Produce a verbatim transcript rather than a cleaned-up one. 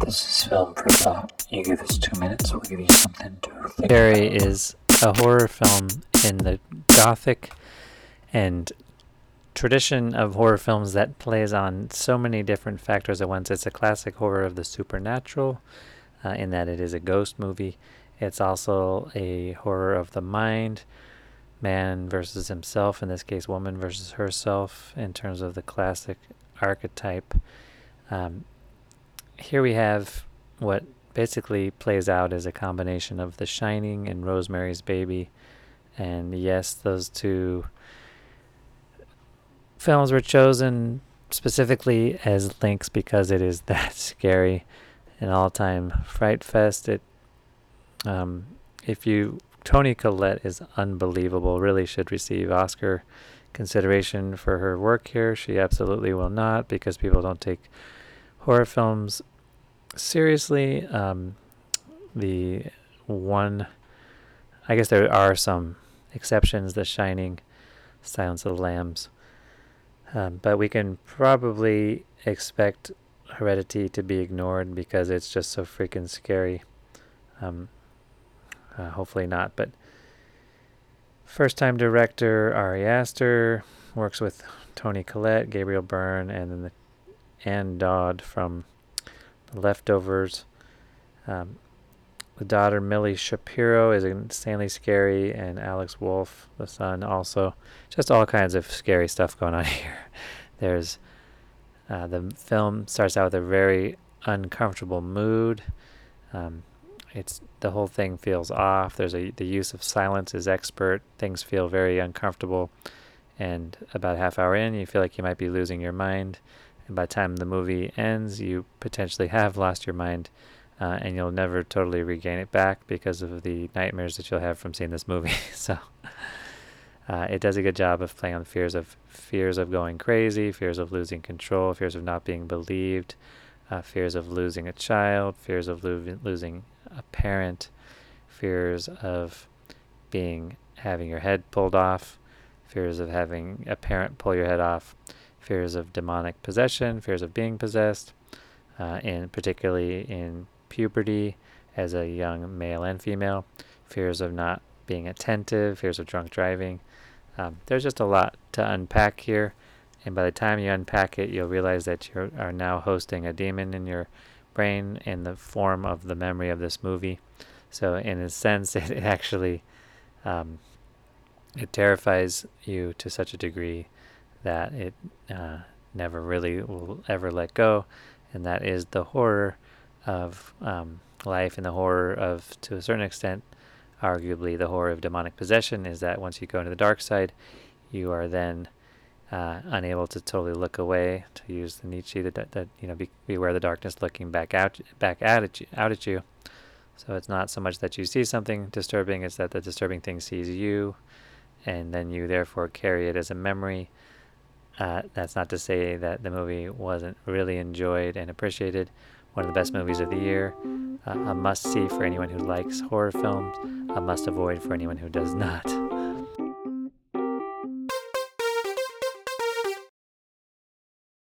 This is Film for Thought. You give us two minutes, we'll give you something to think Carrie about. is a horror film in the gothic and tradition of horror films that plays on so many different factors at once. It's a classic horror of the supernatural, uh, in that it is a ghost movie. It's also a horror of the mind, man versus himself, in this case woman versus herself, in terms of the classic archetype. Um, here we have what basically plays out as a combination of The Shining and Rosemary's Baby. And yes, those two films were chosen specifically as links because it is that scary, an all-time fright fest. It, um, if you, Toni Collette is unbelievable. Really should receive Oscar consideration for her work here. She absolutely will not, because people don't take horror films seriously. Um, the one, I guess there are some exceptions, The Shining, Silence of the Lambs, um, but we can probably expect Heredity to be ignored because it's just so freaking scary. Um, uh, hopefully not, but first time director Ari Aster works with Toni Collette, Gabriel Byrne, and then the Ann Dodd from The Leftovers. Um, the daughter Millie Shapiro is insanely scary, and Alex Wolff, the son, also. Just all kinds of scary stuff going on here. There's uh, the film starts out with a very uncomfortable mood. Um, it's the whole thing feels off. There's a the use of silence is expert. Things feel very uncomfortable, and about a half hour in, you feel like you might be losing your mind. And by the time the movie ends, you potentially have lost your mind, uh, and you'll never totally regain it back because of the nightmares that you'll have from seeing this movie. So uh, it does a good job of playing on fears of fears of going crazy, fears of losing control, fears of not being believed, uh, fears of losing a child, fears of lo- losing a parent, fears of being having your head pulled off, fears of having a parent pull your head off, fears of demonic possession, fears of being possessed, uh, and particularly in puberty as a young male and female, fears of not being attentive, fears of drunk driving. Um, there's just a lot to unpack here, and by the time you unpack it, you'll realize that you are now hosting a demon in your brain in the form of the memory of this movie. So in a sense, it, it actually um, it terrifies you to such a degree that it uh, never really will ever let go, and that is the horror of um, life, and the horror of, to a certain extent, arguably the horror of demonic possession, is that once you go into the dark side, you are then uh, unable to totally look away, to use the Nietzsche, that, that, that you know, be, beware the darkness looking back out, back at it, out at you. So it's not so much that you see something disturbing, it's that the disturbing thing sees you, and then you therefore carry it as a memory. Uh, that's not to say that the movie wasn't really enjoyed and appreciated. One of the best movies of the year. Uh, a must-see for anyone who likes horror films. A must-avoid for anyone who does not.